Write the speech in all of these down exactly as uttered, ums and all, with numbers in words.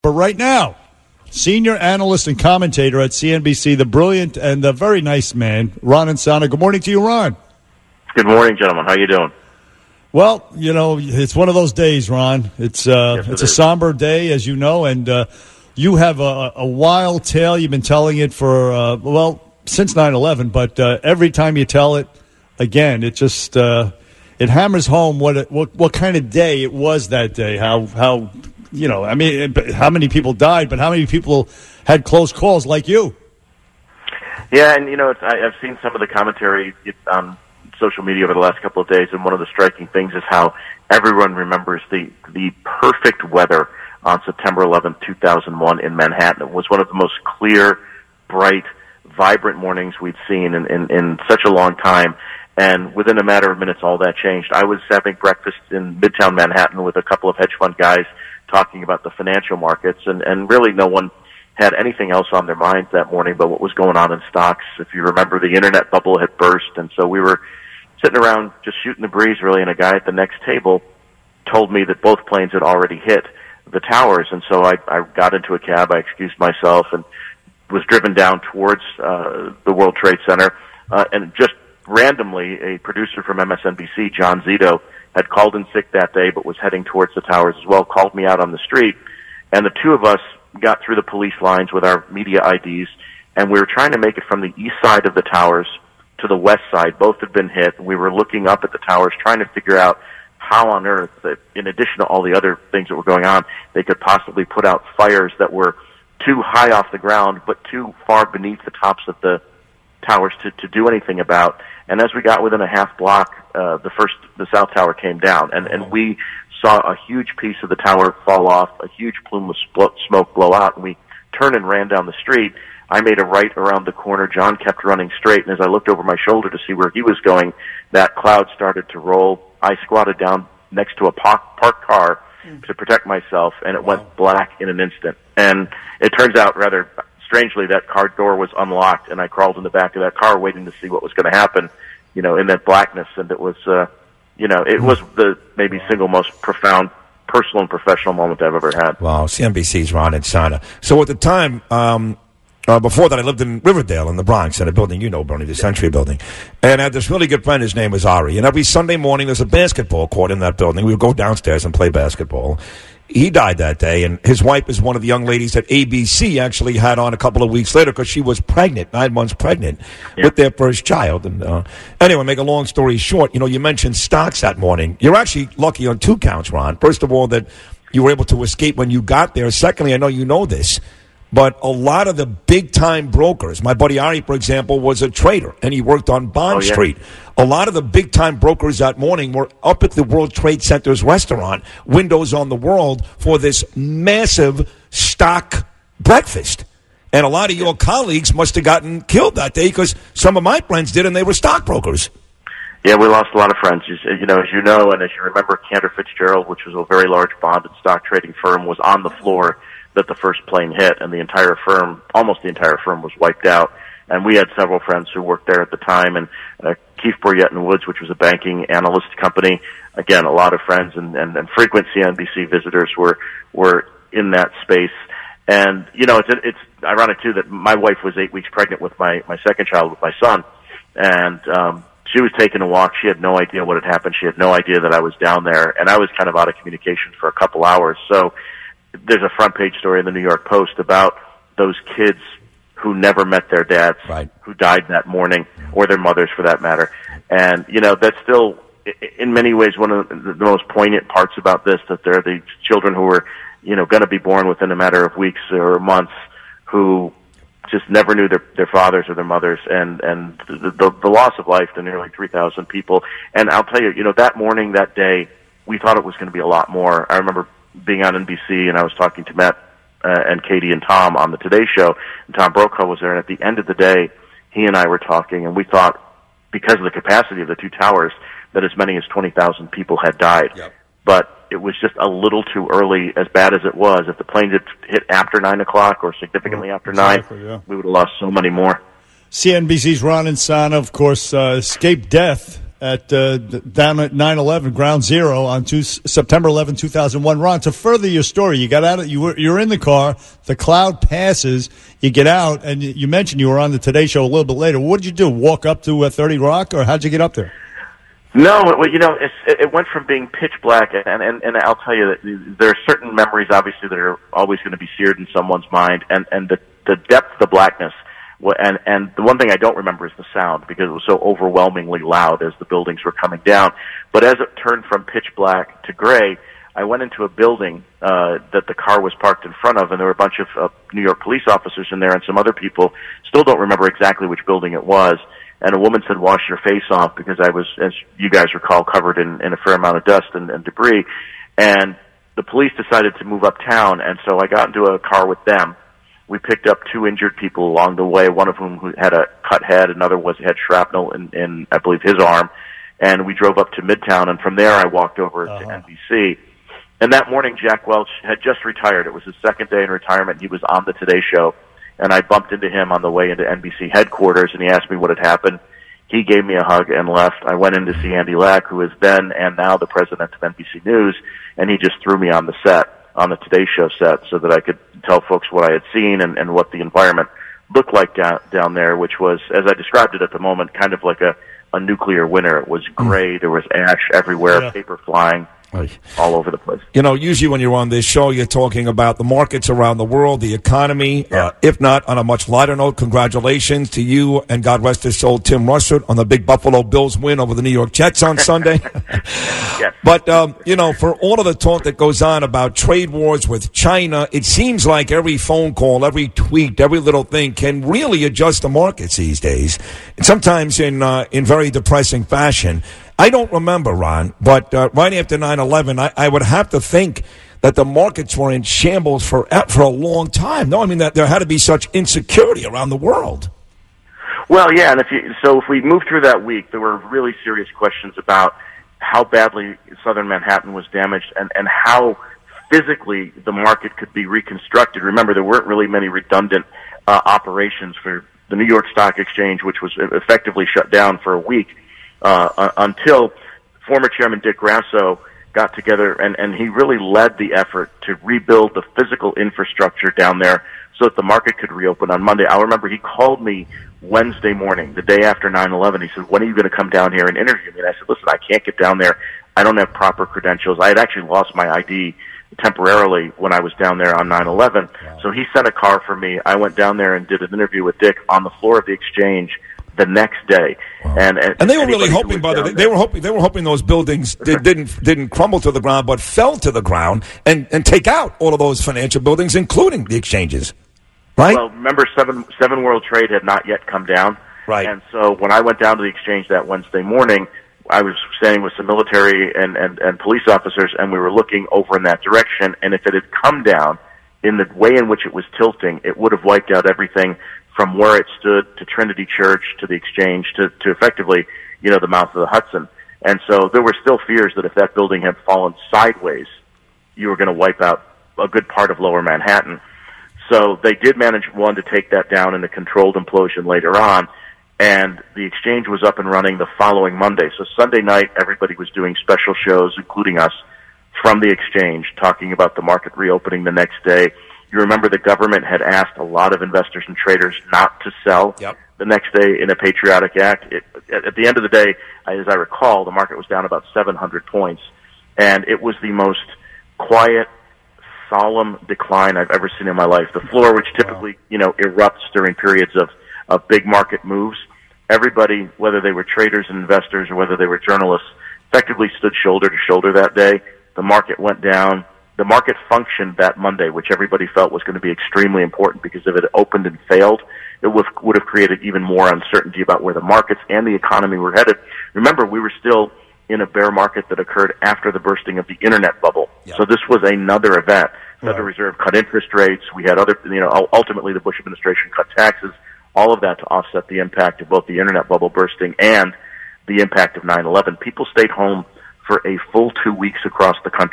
But right now, senior analyst and commentator at C N B C, the brilliant and the very nice man, Ron Insana. Good morning to you, Ron. Good morning, gentlemen. How you doing? Well, you know, it's one of those days, Ron. It's uh, yes, it's it a is. somber day, as you know, and uh, you have a, a wild tale. You've been telling it for, uh, well, since nine eleven, but uh, every time you tell it, again, it just uh, it hammers home what, it, what what kind of day it was that day, how how... You know, I mean, how many people died, but how many people had close calls like you? Yeah, and, you know, it's, I, I've seen some of the commentary on social media over the last couple of days, and one of the striking things is how everyone remembers the, the perfect weather on September eleventh, two thousand one in Manhattan. It was one of the most clear, bright, vibrant mornings we'd seen in, in, in such a long time. And within a matter of minutes, all that changed. I was having breakfast in Midtown Manhattan with a couple of hedge fund guys talking about the financial markets, and, and really no one had anything else on their minds that morning but what was going on in stocks. If you remember, the internet bubble had burst, and so we were sitting around just shooting the breeze, really, and a guy at the next table told me that both planes had already hit the towers, and so I, I got into a cab, I excused myself, and was driven down towards uh, the World Trade Center, uh, and just randomly, a producer from M S N B C, John Zito, had called in sick that day but was heading towards the towers as well, called me out on the street, and the two of us got through the police lines with our media I Ds, and we were trying to make it from the east side of the towers to the west side. Both had been hit. We were looking up at the towers, trying to figure out how on earth, that, in addition to all the other things that were going on, they could possibly put out fires that were too high off the ground but too far beneath the tops of the towers to, to do anything about. And as we got within a half block, uh, the first, the South Tower came down, and, and we saw a huge piece of the tower fall off, a huge plume of spl- smoke blow out, and we turned and ran down the street. I made a right around the corner. John kept running straight, and as I looked over my shoulder to see where he was going, that cloud started to roll. I squatted down next to a park, parked car mm. to protect myself, and it wow. went black in an instant. And it turns out, rather strangely, that car door was unlocked, and I crawled in the back of that car waiting to see what was going to happen, you know, in that blackness. And it was, uh, you know, it was the maybe single most profound personal and professional moment I've ever had. Wow, C N B C's Ron Insana. So at the time, um, uh, before that, I lived in Riverdale in the Bronx in a building, you know, Bernie, the Century building. And I had this really good friend, his name was Ari. And every Sunday morning, there's a basketball court in that building. We would go downstairs and play basketball. He died that day, and his wife is one of the young ladies that A B C actually had on a couple of weeks later because she was pregnant, nine months pregnant, yeah. with their first child. And uh, anyway, make a long story short, you know, you mentioned stocks that morning. You're actually lucky on two counts, Ron. First of all, that you were able to escape when you got there. Secondly, I know you know this, but a lot of the big-time brokers, my buddy Ari, for example, was a trader, and he worked on Bond oh, yeah. Street. A lot of the big-time brokers that morning were up at the World Trade Center's restaurant, Windows on the World, for this massive stock breakfast. And a lot of your colleagues must have gotten killed that day because some of my friends did, and they were stockbrokers. Yeah, we lost a lot of friends. You know, as you know, and as you remember, Cantor Fitzgerald, which was a very large bond and stock trading firm, was on the floor that the first plane hit, and the entire firm, almost the entire firm, was wiped out. And we had several friends who worked there at the time, and uh, Keefe, Bruyette and Woods, which was a banking analyst company. Again, a lot of friends and, and, and frequent C N B C visitors were were in that space. And you know, it's it's ironic too that my wife was eight weeks pregnant with my my second child, with my son, and um, she was taking a walk. She had no idea what had happened. She had no idea that I was down there, and I was kind of out of communication for a couple hours. So there's a front page story in the New York Post about those kids who never met their dads, right. who died that morning, or their mothers for that matter. And, you know, that's still, in many ways, one of the most poignant parts about this, that there are these children who are, you know, going to be born within a matter of weeks or months who just never knew their, their fathers or their mothers, and, and the, the, the loss of life to nearly three thousand people. And I'll tell you, you know, that morning, that day, we thought it was going to be a lot more. I remember being on N B C, and I was talking to Matt Uh, and Katie and Tom on the Today Show, and Tom Brokaw was there, and at the end of the day, he and I were talking, and we thought, because of the capacity of the two towers, that as many as twenty thousand people had died. Yep. But it was just a little too early, as bad as it was. If the plane had hit after nine o'clock or significantly well, after exactly, nine, yeah. we would have lost so many more. C N B C's Ron Insana, of course, uh, escaped death at uh, down at nine eleven Ground Zero on two, September eleventh, two thousand one. Ron, to further your story, you got out. Of, you were you're in the car. The cloud passes. You get out, and you mentioned you were on the Today Show a little bit later. What did you do? Walk up to uh, thirty Rock, or how'd you get up there? No, well, you know, it's, it went from being pitch black, and, and, and I'll tell you that there are certain memories, obviously, that are always going to be seared in someone's mind, and, and the, the depth of the blackness. And, and the one thing I don't remember is the sound, because it was so overwhelmingly loud as the buildings were coming down. But as it turned from pitch black to gray, I went into a building uh, that the car was parked in front of, and there were a bunch of uh, New York police officers in there and some other people. Still don't remember exactly which building it was. And a woman said, "Wash your face off," because I was, as you guys recall, covered in, in a fair amount of dust and, and debris. And the police decided to move uptown, and so I got into a car with them. We picked up two injured people along the way, one of whom who had a cut head, another was had shrapnel in, in, I believe, his arm. And we drove up to Midtown, and from there I walked over uh-huh. to N B C. And that morning, Jack Welch had just retired. It was his second day in retirement. He was on the Today Show. And I bumped into him on the way into N B C headquarters, and he asked me what had happened. He gave me a hug and left. I went in to see Andy Lack, who is then and now the president of N B C News, and he just threw me on the set, on the Today Show set, so that I could tell folks what I had seen and, and what the environment looked like down, down there, which was, as I described it at the moment, kind of like a, a nuclear winter. It was gray. There was ash everywhere, yeah. paper flying. All over the place. You know, usually when you're on this show, you're talking about the markets around the world, the economy. Yeah. Uh, if not, on a much lighter note, congratulations to you and God rest his soul, Tim Russert, on the big Buffalo Bills win over the New York Jets on Sunday. Yes. But, um, you know, for all of the talk that goes on about trade wars with China, it seems like every phone call, every tweet, every little thing can really adjust the markets these days, and sometimes in uh, in very depressing fashion. I don't remember, Ron, but uh, right after nine eleven, I, I would have to think that the markets were in shambles for for a long time. No, I mean that there had to be such insecurity around the world. Well, yeah, and if you so if we move through that week, there were really serious questions about how badly southern Manhattan was damaged and, and how physically the market could be reconstructed. Remember, there weren't really many redundant uh, operations for the New York Stock Exchange, which was effectively shut down for a week. Uh, until former Chairman Dick Grasso got together, and, and he really led the effort to rebuild the physical infrastructure down there so that the market could reopen on Monday. I remember he called me Wednesday morning, the day after nine eleven. He said, "When are you going to come down here and interview me?" And I said, "Listen, I can't get down there. I don't have proper credentials. I had actually lost my I D temporarily when I was down there on nine eleven. Wow. So he sent a car for me. I went down there and did an interview with Dick on the floor of the exchange the next day. Wow. And, and and they were really hoping, by the way, they were hoping they were hoping those buildings did, didn't didn't crumble to the ground, but fell to the ground and, and take out all of those financial buildings, including the exchanges. Right? Well, remember, Seven Seven World Trade had not yet come down. Right. And so when I went down to the exchange that Wednesday morning, I was standing with some military and, and, and police officers, and we were looking over in that direction. And if it had come down in the way in which it was tilting, it would have wiped out everything from where it stood to Trinity Church to the exchange to, to effectively, you know, the mouth of the Hudson. And so there were still fears that if that building had fallen sideways, you were going to wipe out a good part of lower Manhattan. So they did manage, one, to take that down in a controlled implosion later on, and the exchange was up and running the following Monday. So Sunday night, everybody was doing special shows, including us, from the exchange, talking about the market reopening the next day. You remember the government had asked a lot of investors and traders not to sell yep. the next day in a patriotic act. It, at the end of the day, as I recall, the market was down about seven hundred points, and it was the most quiet, solemn decline I've ever seen in my life. The floor, which typically, wow. you know, erupts during periods of, of big market moves, everybody, whether they were traders and investors or whether they were journalists, effectively stood shoulder to shoulder that day. The market went down. The market functioned that Monday, which everybody felt was going to be extremely important, because if it opened and failed, it would, would have created even more uncertainty about where the markets and the economy were headed. Remember, we were still in a bear market that occurred after the bursting of the internet bubble. Yep. So this was another event. Federal right. Reserve cut interest rates. We had other, you know, ultimately the Bush administration cut taxes, all of that to offset the impact of both the internet bubble bursting and the impact of nine eleven. People stayed home for a full two weeks across the country.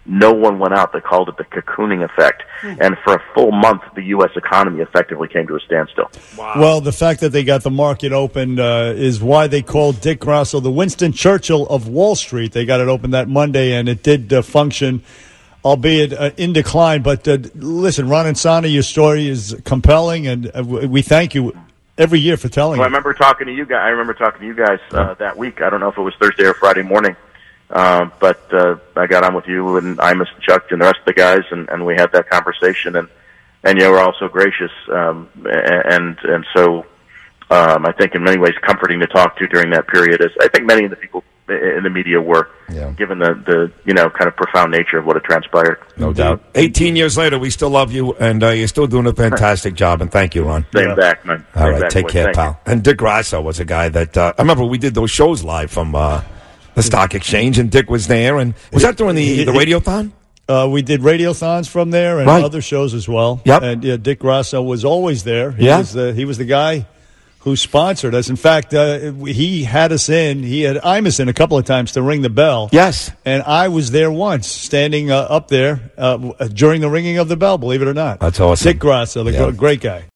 no one went out. They called it the cocooning effect. Hmm. And for a full month, the U S economy effectively came to a standstill. Wow. Well, the fact that they got the market open uh, is why they called Dick Grasso the Winston Churchill of Wall Street. They got it open that Monday, and it did uh, function, albeit uh, in decline. But uh, listen, Ron Insana, your story is compelling, and uh, we thank you every year for telling well, it. I remember talking to you guys. I remember talking to you guys uh, that week. I don't know if it was Thursday or Friday morning. Uh, but uh, I got on with you and Imus and Chuck and the rest of the guys, and, and we had that conversation, and and you were all so gracious, um, and and so um, I think in many ways comforting to talk to during that period. As I think many of the people in the media were, yeah. given the, the you know kind of profound nature of what had transpired. No doubt. Eighteen years later, we still love you, and uh, you're still doing a fantastic job. And thank you, Ron. Same yeah. back, man. All Same right, back, take boy. care, Thank pal. you. And Dick Grasso was a guy that uh, I remember we did those shows live from. Uh, The stock exchange, and Dick was there, and was that during the the radiothon? Uh, we did radiothons from there and right. other shows as well. Yep. And yeah, Dick Grasso was always there. He yeah. was the he was the guy who sponsored us. In fact, uh, he had us in. He had Imus in a couple of times to ring the bell. Yes. And I was there once, standing uh, up there uh, during the ringing of the bell. Believe it or not. That's awesome. Dick Grasso, the yeah. great guy.